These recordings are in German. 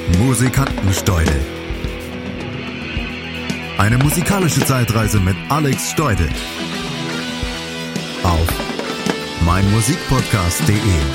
Musikantensteudel. Eine musikalische Zeitreise mit Alex Steudel. Auf meinmusikpodcast.de.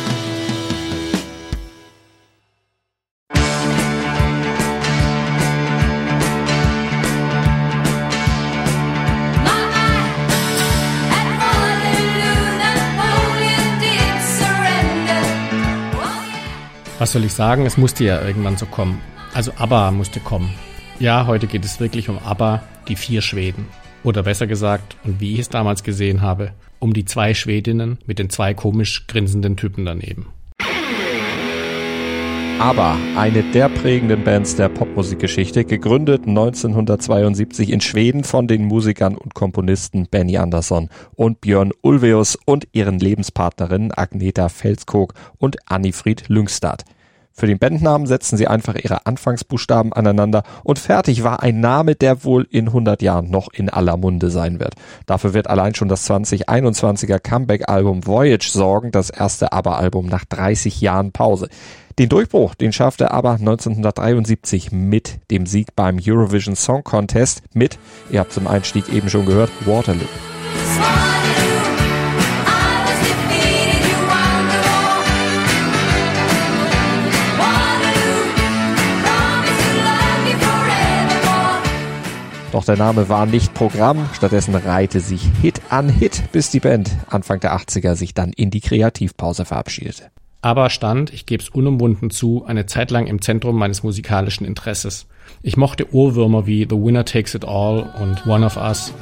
Was soll ich sagen? Es musste ja irgendwann so kommen. Also ABBA musste kommen. Ja, heute geht es wirklich um ABBA, die 4 Schweden. Oder besser gesagt, und wie ich es damals gesehen habe, um die 2 Schwedinnen mit den 2 komisch grinsenden Typen daneben. ABBA, eine der prägenden Bands der Popmusikgeschichte, gegründet 1972 in Schweden von den Musikern und Komponisten Benny Andersson und Björn Ulvaeus und ihren Lebenspartnerinnen Agneta Fältskog und Annifrid Lyngstad. Für den Bandnamen setzten sie einfach ihre Anfangsbuchstaben aneinander und fertig war ein Name, der wohl in 100 Jahren noch in aller Munde sein wird. Dafür wird allein schon das 2021er Comeback-Album Voyage sorgen, das erste ABBA-Album nach 30 Jahren Pause. Den Durchbruch, den schaffte ABBA 1973 mit dem Sieg beim Eurovision Song Contest mit, ihr habt zum Einstieg eben schon gehört, Waterloo. Doch der Name war nicht Programm, stattdessen reihte sich Hit an Hit, bis die Band Anfang der 80er sich dann in die Kreativpause verabschiedete. ABBA stand, ich gebe es unumwunden zu, eine Zeit lang im Zentrum meines musikalischen Interesses. Ich mochte Ohrwürmer wie The Winner Takes It All und One of Us.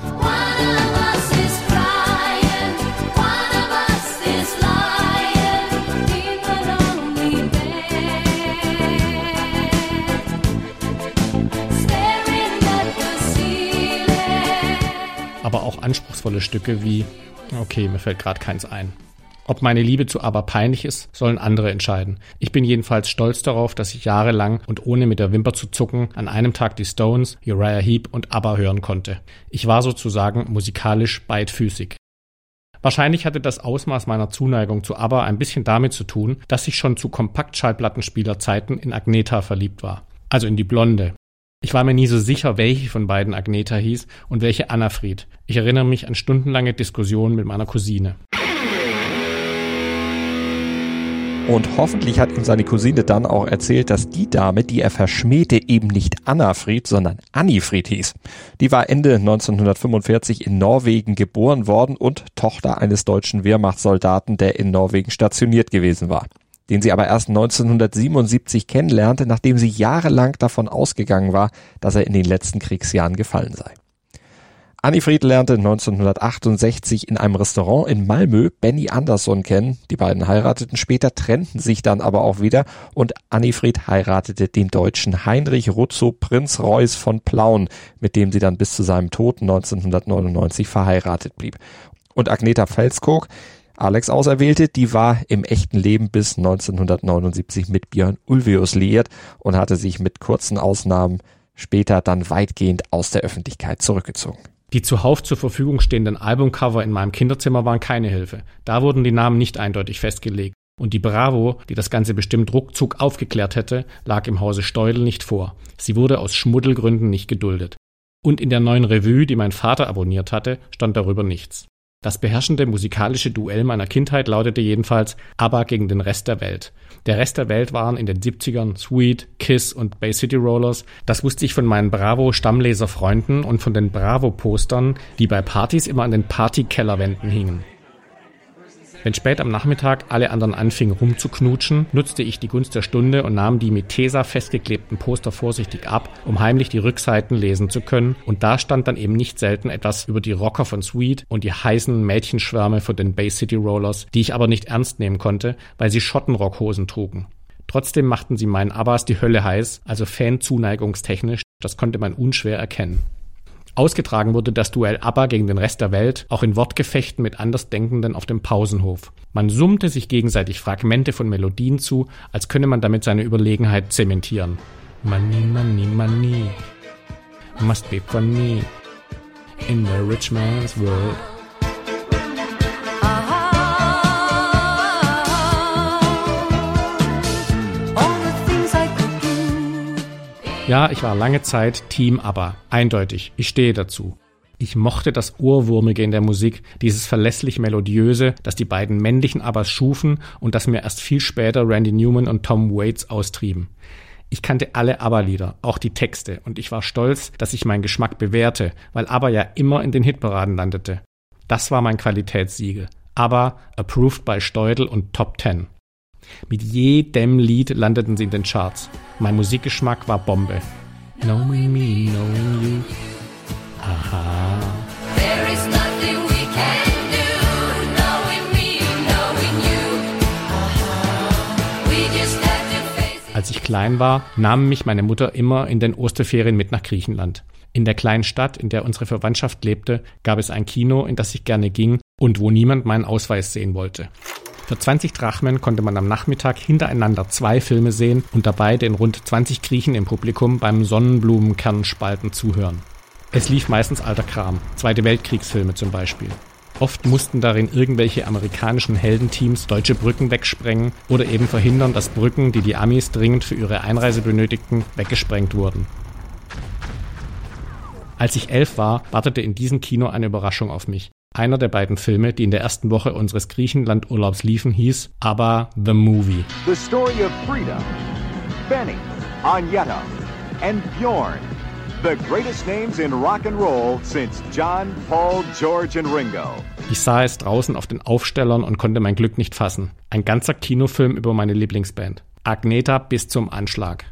Aber auch anspruchsvolle Stücke wie, okay, mir fällt gerade keins ein. Ob meine Liebe zu ABBA peinlich ist, sollen andere entscheiden. Ich bin jedenfalls stolz darauf, dass ich jahrelang und ohne mit der Wimper zu zucken an einem Tag die Stones, Uriah Heep und ABBA hören konnte. Ich war sozusagen musikalisch beidfüßig. Wahrscheinlich hatte das Ausmaß meiner Zuneigung zu ABBA ein bisschen damit zu tun, dass ich schon zu Kompaktschallplattenspielerzeiten in Agneta verliebt war. Also in die Blonde. Ich war mir nie so sicher, welche von beiden Agneta hieß und welche Annafrid. Ich erinnere mich an stundenlange Diskussionen mit meiner Cousine. Und hoffentlich hat ihm seine Cousine dann auch erzählt, dass die Dame, die er verschmähte, eben nicht Annafrid, sondern Annifrid hieß. Die war Ende 1945 in Norwegen geboren worden und Tochter eines deutschen Wehrmachtssoldaten, der in Norwegen stationiert gewesen war. Den sie aber erst 1977 kennenlernte, nachdem sie jahrelang davon ausgegangen war, dass er in den letzten Kriegsjahren gefallen sei. Annifrid lernte 1968 in einem Restaurant in Malmö Benny Andersson kennen. Die beiden heirateten später, trennten sich dann aber auch wieder und Annifrid heiratete den Deutschen Heinrich Ruzzo Prinz Reuß von Plauen, mit dem sie dann bis zu seinem Tod 1999 verheiratet blieb. Und Agneta Fältskog, Alex Auserwählte, die war im echten Leben bis 1979 mit Björn Ulvaeus liiert und hatte sich mit kurzen Ausnahmen später dann weitgehend aus der Öffentlichkeit zurückgezogen. Die zuhauf zur Verfügung stehenden Albumcover in meinem Kinderzimmer waren keine Hilfe. Da wurden die Namen nicht eindeutig festgelegt. Und die Bravo, die das Ganze bestimmt ruckzuck aufgeklärt hätte, lag im Hause Steudel nicht vor. Sie wurde aus Schmuddelgründen nicht geduldet. Und in der neuen Revue, die mein Vater abonniert hatte, stand darüber nichts. Das beherrschende musikalische Duell meiner Kindheit lautete jedenfalls ABBA gegen den Rest der Welt. Der Rest der Welt waren in den 70ern Sweet, Kiss und Bay City Rollers. Das wusste ich von meinen Bravo-Stammleserfreunden und von den Bravo-Postern, die bei Partys immer an den Partykellerwänden hingen. Wenn spät am Nachmittag alle anderen anfingen rumzuknutschen, nutzte ich die Gunst der Stunde und nahm die mit Tesa festgeklebten Poster vorsichtig ab, um heimlich die Rückseiten lesen zu können. Und da stand dann eben nicht selten etwas über die Rocker von Sweet und die heißen Mädchenschwärme von den Bay City Rollers, die ich aber nicht ernst nehmen konnte, weil sie Schottenrockhosen trugen. Trotzdem machten sie meinen Abbas die Hölle heiß, also fanzuneigungstechnisch, das konnte man unschwer erkennen. Ausgetragen wurde das Duell ABBA gegen den Rest der Welt auch in Wortgefechten mit Andersdenkenden auf dem Pausenhof. Man summte sich gegenseitig Fragmente von Melodien zu, als könne man damit seine Überlegenheit zementieren. Money, money, money, must be funny in the rich man's world. Ja, ich war lange Zeit Team ABBA. Eindeutig. Ich stehe dazu. Ich mochte das Ohrwurmige in der Musik, dieses verlässlich Melodiöse, das die beiden männlichen ABBAs schufen und das mir erst viel später Randy Newman und Tom Waits austrieben. Ich kannte alle ABBA-Lieder, auch die Texte, und ich war stolz, dass ich meinen Geschmack bewährte, weil ABBA ja immer in den Hitparaden landete. Das war mein Qualitätssiegel. ABBA, approved by Steudel und Top 10. Mit jedem Lied landeten sie in den Charts. Mein Musikgeschmack war Bombe. Knowing me, knowing you. Aha. There is nothing we can do, knowing me, knowing you. Aha. We just have to face it. Als ich klein war, nahm mich meine Mutter immer in den Osterferien mit nach Griechenland. In der kleinen Stadt, in der unsere Verwandtschaft lebte, gab es ein Kino, in das ich gerne ging und wo niemand meinen Ausweis sehen wollte. Für 20 Drachmen konnte man am Nachmittag hintereinander 2 Filme sehen und dabei den rund 20 Griechen im Publikum beim Sonnenblumenkernspalten zuhören. Es lief meistens alter Kram, Zweite Weltkriegsfilme zum Beispiel. Oft mussten darin irgendwelche amerikanischen Heldenteams deutsche Brücken wegsprengen oder eben verhindern, dass Brücken, die die Amis dringend für ihre Einreise benötigten, weggesprengt wurden. Als ich 11 war, wartete in diesem Kino eine Überraschung auf mich. Einer der beiden Filme, die in der ersten Woche unseres Griechenland-Urlaubs liefen, hieß ABBA The Movie. The story of Frida, Benny, Agneta, and Bjorn. The greatest names in rock and roll since John, Paul, George and Ringo. Ich sah es draußen auf den Aufstellern und konnte mein Glück nicht fassen. Ein ganzer Kinofilm über meine Lieblingsband. Agneta bis zum Anschlag.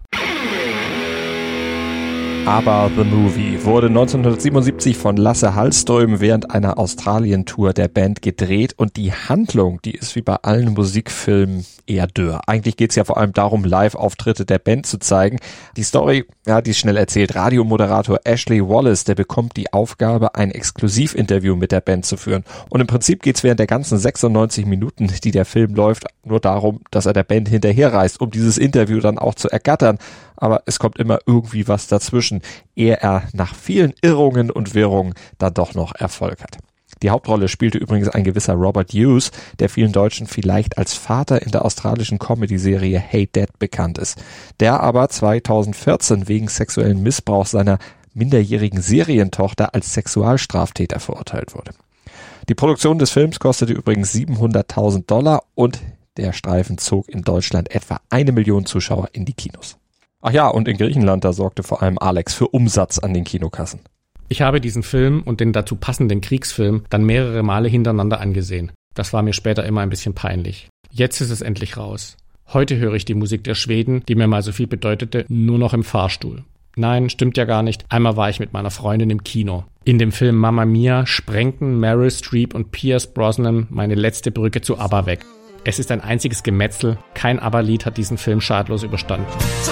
ABBA The Movie wurde 1977 von Lasse Hallström während einer Australien-Tour der Band gedreht und die Handlung, die ist wie bei allen Musikfilmen eher dürr. Eigentlich geht's ja vor allem darum, Live-Auftritte der Band zu zeigen. Die Story, ja, die ist schnell erzählt. Radiomoderator Ashley Wallace, der bekommt die Aufgabe, ein Exklusivinterview mit der Band zu führen. Und im Prinzip geht's während der ganzen 96 Minuten, die der Film läuft, nur darum, dass er der Band hinterherreist, um dieses Interview dann auch zu ergattern. Aber es kommt immer irgendwie was dazwischen, ehe er nach vielen Irrungen und Wirrungen dann doch noch Erfolg hat. Die Hauptrolle spielte übrigens ein gewisser Robert Hughes, der vielen Deutschen vielleicht als Vater in der australischen Comedy-Serie Hey Dad bekannt ist, der aber 2014 wegen sexuellen Missbrauchs seiner minderjährigen Serientochter als Sexualstraftäter verurteilt wurde. Die Produktion des Films kostete übrigens $700.000 und der Streifen zog in Deutschland etwa 1 Million Zuschauer in die Kinos. Ach ja, und in Griechenland, da sorgte vor allem Alex für Umsatz an den Kinokassen. Ich habe diesen Film und den dazu passenden Kriegsfilm dann mehrere Male hintereinander angesehen. Das war mir später immer ein bisschen peinlich. Jetzt ist es endlich raus. Heute höre ich die Musik der Schweden, die mir mal so viel bedeutete, nur noch im Fahrstuhl. Nein, stimmt ja gar nicht. Einmal war ich mit meiner Freundin im Kino. In dem Film Mamma Mia sprengten Meryl Streep und Pierce Brosnan meine letzte Brücke zu ABBA weg. Es ist ein einziges Gemetzel. Kein ABBA-Lied hat diesen Film schadlos überstanden.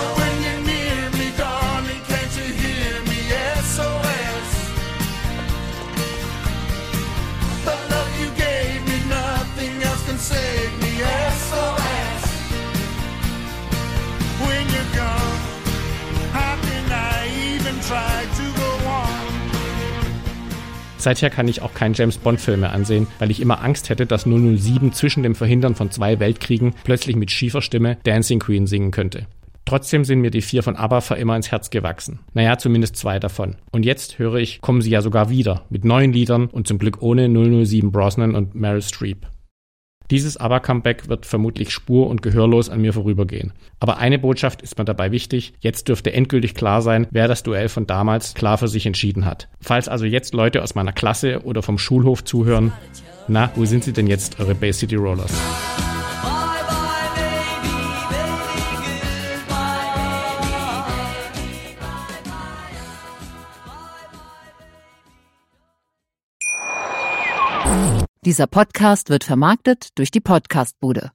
Seither kann ich auch keinen James-Bond-Film mehr ansehen, weil ich immer Angst hätte, dass 007 zwischen dem Verhindern von 2 Weltkriegen plötzlich mit schiefer Stimme Dancing Queen singen könnte. Trotzdem sind mir die 4 von ABBA für immer ins Herz gewachsen. Naja, zumindest 2 davon. Und jetzt höre ich, kommen sie ja sogar wieder, mit neuen Liedern und zum Glück ohne 007 Brosnan und Meryl Streep. Dieses ABBA-Comeback wird vermutlich spur- und gehörlos an mir vorübergehen. Aber eine Botschaft ist mir dabei wichtig, jetzt dürfte endgültig klar sein, wer das Duell von damals klar für sich entschieden hat. Falls also jetzt Leute aus meiner Klasse oder vom Schulhof zuhören, na, wo sind sie denn jetzt, eure Bay City Rollers? Dieser Podcast wird vermarktet durch die Podcastbude.